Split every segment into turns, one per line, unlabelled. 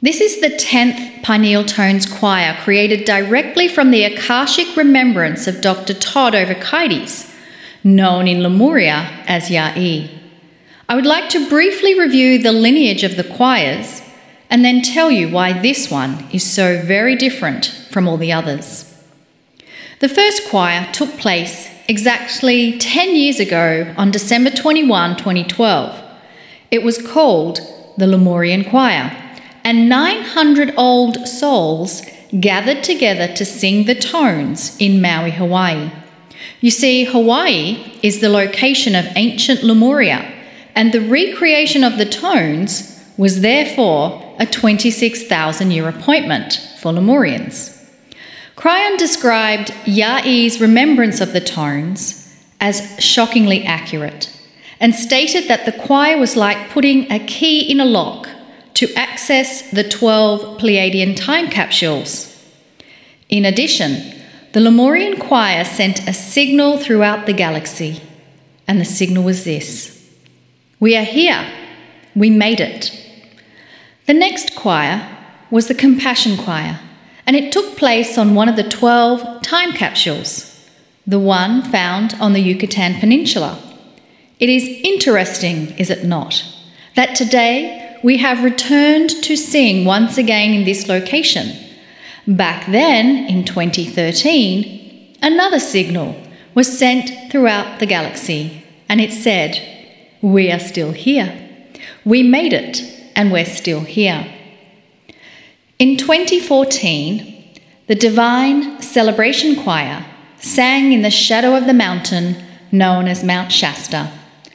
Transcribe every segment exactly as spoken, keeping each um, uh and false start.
This is the tenth Pineal Tones choir created directly from the Akashic remembrance of Doctor Todd Ovokides, known in Lemuria as Ya'i. I would like to briefly review the lineage of the choirs and then tell you why this one is so very different from all the others. The first choir took place exactly ten years ago on December twenty-first, twenty twelve. It was called the Lemurian Choir, and nine hundred old souls gathered together to sing the tones in Maui, Hawaii. You see, Hawaii is the location of ancient Lemuria, and the recreation of the tones was therefore a twenty-six thousand year appointment for Lemurians. Cryon described Ya'i's remembrance of the tones as shockingly accurate, and stated that the choir was like putting a key in a lock to access the twelve Pleiadian time capsules. In addition, the Lemurian choir sent a signal throughout the galaxy, and the signal was this: "We are here. We made it." The next choir was the Compassion Choir, and it took place on one of the twelve time capsules, the one found on the Yucatan Peninsula. It is interesting, is it not, that today we have returned to sing once again in this location. Back then, in twenty thirteen, another signal was sent throughout the galaxy, and it said, "We are still here. We made it, and we're still here." In twenty fourteen, the Divine Celebration Choir sang in the shadow of the mountain known as Mount Shasta.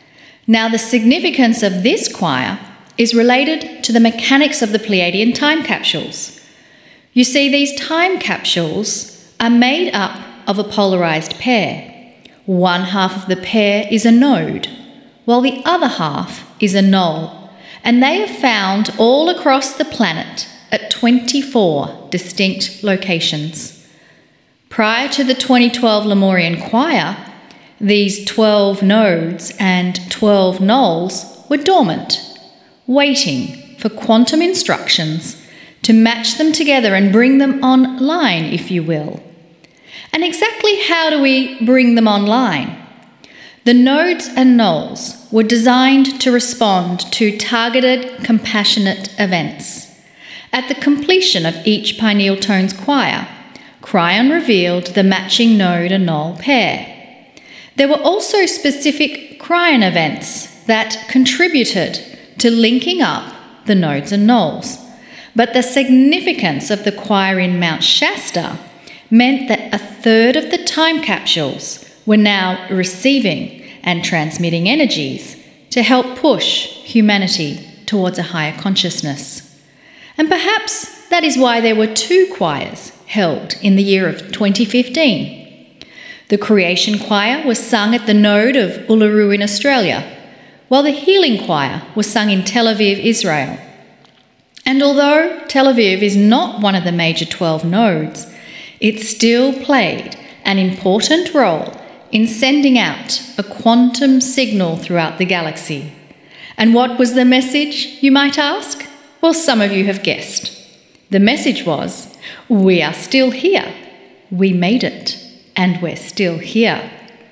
Now, the significance of this choir is related to the mechanics of the Pleiadian time capsules. You see, these time capsules are made up of a polarized pair. One half of the pair is a node, while the other half is a null, and they are found all across the planet at twenty-four distinct locations. Prior to the twenty twelve Lemurian Choir, these twelve nodes and twelve nulls were dormant, waiting for quantum instructions to match them together and bring them online, if you will. And exactly how do we bring them online? The nodes and nulls were designed to respond to targeted, compassionate events. At the completion of each Pineal Tones choir, Cryon revealed the matching node and null pair. There were also specific Cryon events that contributed to linking up the nodes and nulls. But the significance of the choir in Mount Shasta meant that a third of the time capsules were now receiving and transmitting energies to help push humanity towards a higher consciousness. And perhaps that is why there were two choirs held in the year of twenty fifteen. The Creation Choir was sung at the node of Uluru in Australia, while the Healing Choir was sung in Tel Aviv, Israel. And although Tel Aviv is not one of the major twelve nodes, it still played an important role in sending out a quantum signal throughout the galaxy. And what was the message, you might ask? Well, some of you have guessed. The message was, "We are still here. We made it, and we're still here."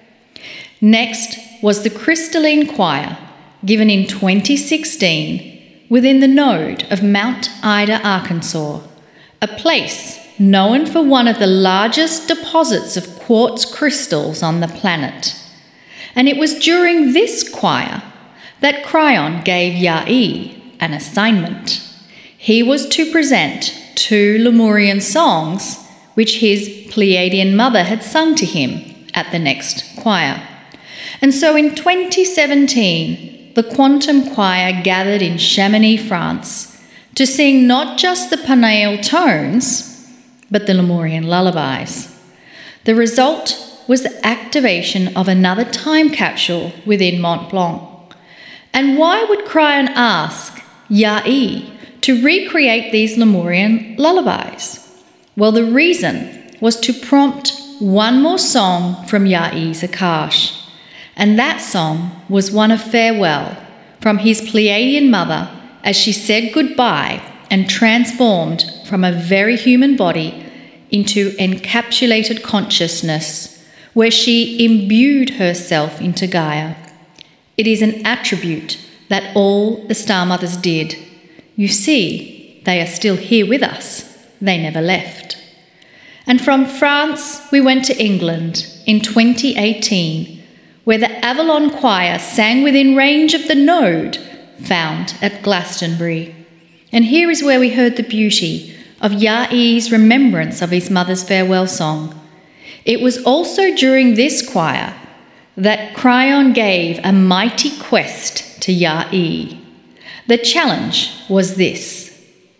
Next was the Crystalline Choir, given in twenty sixteen within the node of Mount Ida, Arkansas, a place known for one of the largest deposits of quartz crystals on the planet. And it was during this choir that Cryon gave Ya'i an assignment. He was to present two Lemurian songs which his Pleiadian mother had sung to him at the next choir. And so in twenty seventeen, the Quantum Choir gathered in Chamonix, France, to sing not just the Pineal Tones, but the Lemurian lullabies. The result was the activation of another time capsule within Mont Blanc. And why would Cryon ask Ya'i to recreate these Lemurian lullabies? Well, the reason was to prompt one more song from Ya'i's Akash, and that song was one of farewell from his Pleiadian mother as she said goodbye and transformed from a very human body into encapsulated consciousness, where she imbued herself into Gaia. It is an attribute that all the Star Mothers did. You see, they are still here with us. They never left. And from France, we went to England in twenty eighteen, where the Avalon Choir sang within range of the node found at Glastonbury. And here is where we heard the beauty of Ya-E's remembrance of his mother's farewell song. It was also during this choir that Kryon gave a mighty quest to Ya-E. The challenge was this: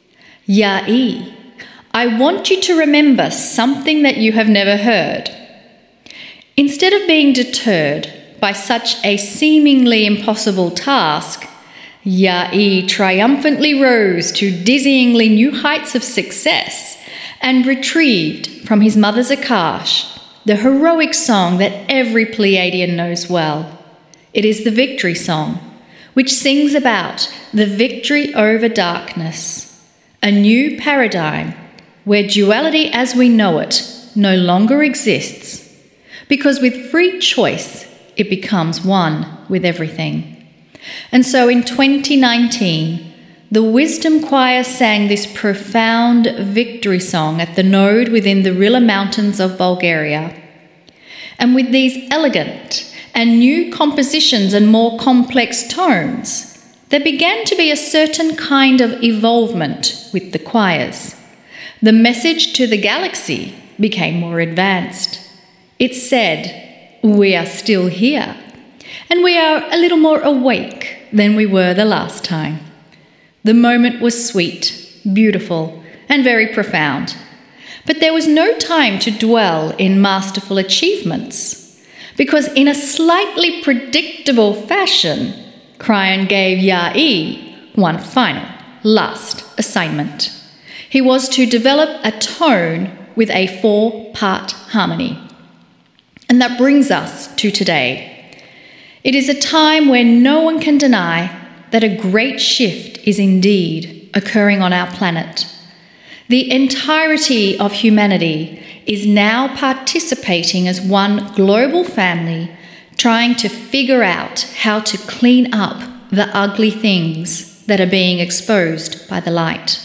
Ya-E, I want you to remember something that you have never heard. Instead of being deterred by such a seemingly impossible task, Ya-E triumphantly rose to dizzyingly new heights of success and retrieved from his mother's Akash the heroic song that every Pleiadian knows well. It is the victory song, which sings about the victory over darkness, a new paradigm where duality as we know it no longer exists, because with free choice it becomes one with everything. And so in twenty nineteen, the Wisdom Choir sang this profound victory song at the node within the Rila Mountains of Bulgaria. And with these elegant and new compositions and more complex tones, there began to be a certain kind of evolvement with the choirs. The message to the galaxy became more advanced. It said, we are still here, and we are a little more awake than we were the last time. The moment was sweet, beautiful, and very profound. But there was no time to dwell in masterful achievements, because in a slightly predictable fashion, Kryon gave Ya-E one final, last assignment. He was to develop a tone with a four-part harmony. And that brings us to today. It is a time where no one can deny that a great shift is indeed occurring on our planet. The entirety of humanity is now participating as one global family, trying to figure out how to clean up the ugly things that are being exposed by the light.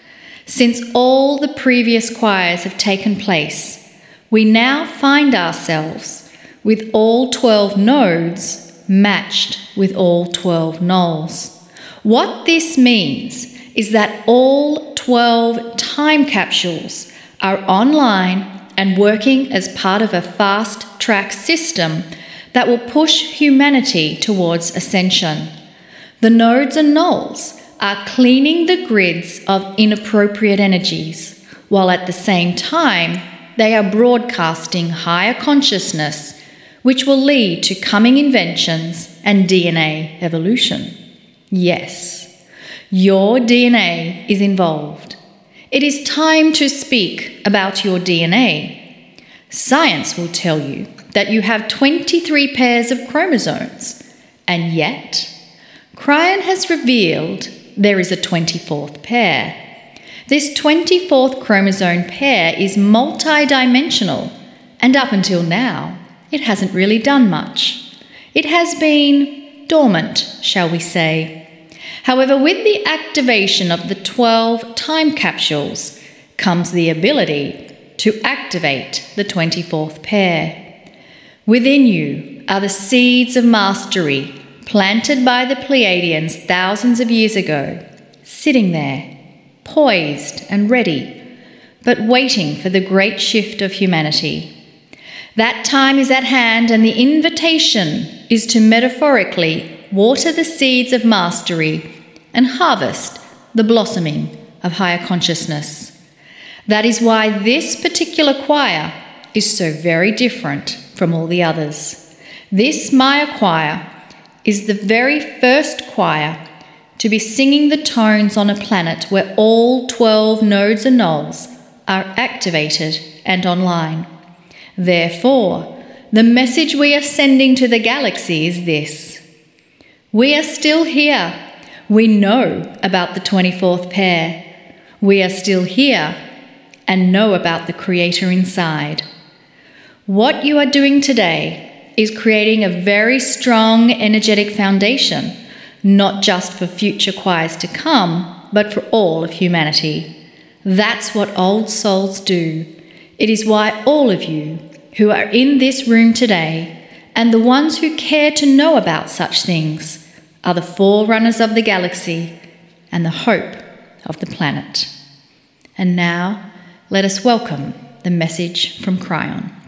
Since all the previous choirs have taken place, we now find ourselves with all twelve nodes matched with all twelve nulls. What this means is that all twelve time capsules are online and working as part of a fast-track system that will push humanity towards ascension. The nodes and nulls are cleaning the grids of inappropriate energies, while at the same time they are broadcasting higher consciousness, which will lead to coming inventions and D N A evolution. Yes, your D N A is involved. It is time to speak about your D N A. Science will tell you that you have twenty-three pairs of chromosomes, and yet Kryon has revealed there is a twenty-fourth pair. This twenty-fourth chromosome pair is multidimensional, and up until now, it hasn't really done much. It has been dormant, shall we say. However, with the activation of the twelve time capsules comes the ability to activate the twenty-fourth pair. Within you are the seeds of mastery planted by the Pleiadians thousands of years ago, sitting there, poised and ready, but waiting for the great shift of humanity. That time is at hand, and the invitation is to metaphorically water the seeds of mastery and harvest the blossoming of higher consciousness. That is why this particular choir is so very different from all the others. This Maya choir is the very first choir to be singing the tones on a planet where all twelve nodes and nulls are activated and online. Therefore, the message we are sending to the galaxy is this: we are still here. We know about the twenty-fourth pair. We are still here and know about the Creator inside. What you are doing today is creating a very strong energetic foundation, not just for future choirs to come, but for all of humanity. That's what old souls do. It is why all of you who are in this room today, and the ones who care to know about such things, are the forerunners of the galaxy and the hope of the planet. And now, let us welcome the message from Kryon.